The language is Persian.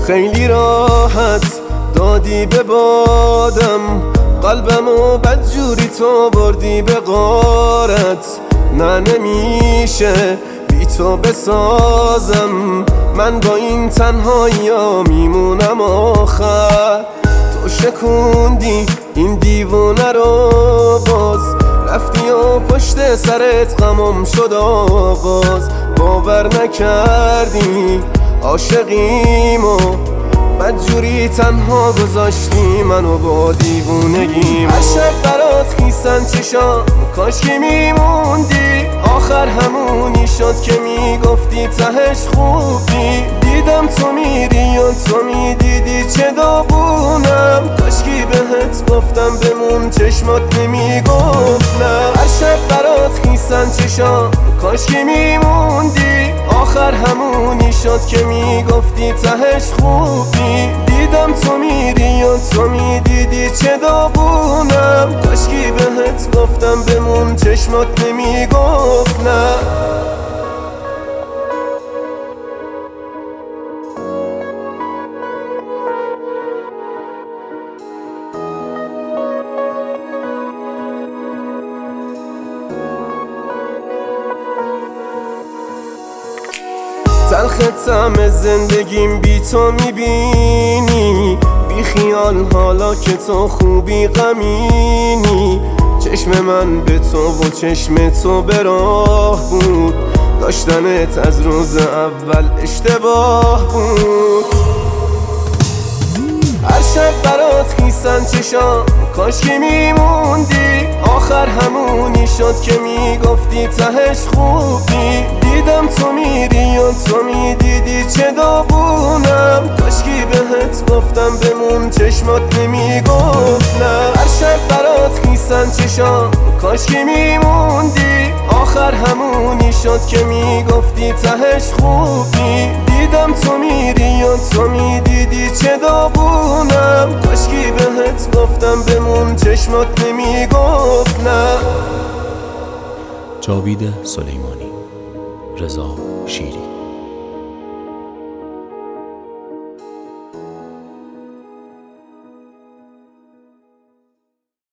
خیلی راحت دادی به بادم، قلبمو بدجوری تو بردی به غارت. نه نمیشه بی تو بسازم، من با این تنهایی ها میمونم آخر. تو شکوندی این دیوونه رو باز، رفتی و پشت سرت غمم شد آغاز. باور نکردی عاشقیمو، بدجوری تنها گذاشتی منو با دیوونگیم. هر شب برات خیسن چشام، کاش که میموندی. آخر همونی شد که میگفتی تهش خوبی. دیدم تو میری و تو میدیدی چه داغونم، کاش که بهت گفتم بمون چشمات نمیگفت نه. هر شب برات خیسن چشام، کاش که میموندی. آخر همونی شد که میگفتی تهش خوبی. دیدم تو میری و تو میدیدی چه داغونم، کاش که بهت گفتم بمون چشمات نمیگفت نه. تلخ طعم زندگیم بی تو میبینی، بی خیال حالا که تو خوبی غمینی. چشم من به تو و چشم تو به راه بود، داشتنت از روز اول اشتباه بود. هر شب برات خیسن چشام، کاش که میموندی. آخر همونی شد که میگفتی تهش خوبی. دیدم تو میری و تو میدیدی چه داغونم، کاش که بهت گفتم بمون چشمات نمیگفت نه. هر شب برات خیسن چشام، کاش که میموندی. آخر همونی شد که میگفتی تهش خوبی. دیدم تو میری و تو میدیدی چه داغونم، کاش که بهت گفتم بمون چشمات نمیگفت نه. جاوید سلیمانی، رضا شیری.